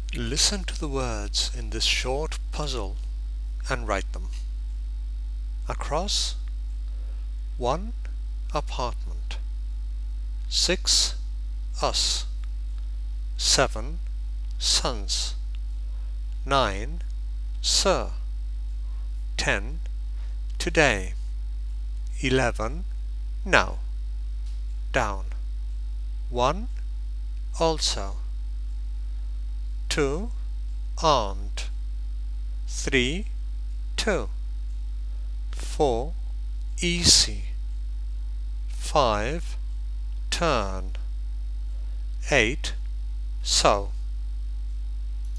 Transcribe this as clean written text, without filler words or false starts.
Listen to the words in this short puzzle and write them. Across: 1 apartment, 6 us, 7 sons, 9 sir, 10 today, 11 now. Down: 1 also, 2 aunt, 3 two, 4 easy, 5 turn, 8 so.